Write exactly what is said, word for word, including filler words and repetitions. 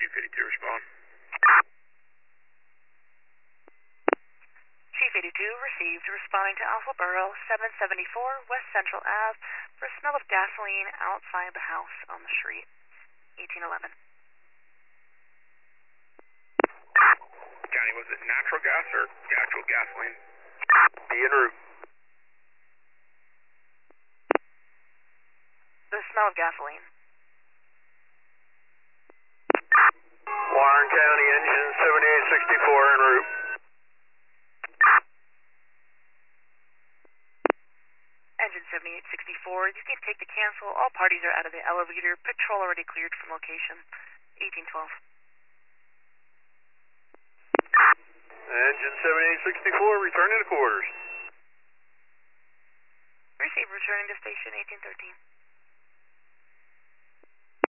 Chief eighty-two, respond. Chief eighty-two received, responding to Alpha Borough, seven seventy-four West Central Ave for a smell of gasoline outside the house on the street. eighteen eleven. County, was it natural gas or actual gasoline? Be en route. The smell of gasoline. Warren County, engine seventy-eight sixty-four en route. Engine seventy-eight sixty-four, you can take the cancel. All parties are out of the elevator. Patrol already cleared from location. eighteen twelve. Engine seventy-eight sixty-four, returning to quarters. Receive, returning to station eighteen thirteen.